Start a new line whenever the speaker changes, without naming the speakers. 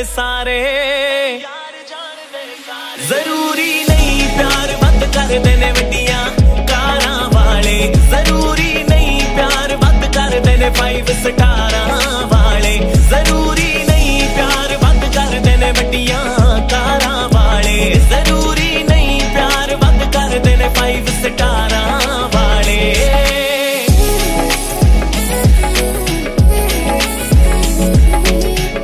सारे। जरूरी नहीं प्यार बंद कर देने वड्डियां कारां वाले, जरूरी नहीं प्यार बंद कर देने 5 स्टार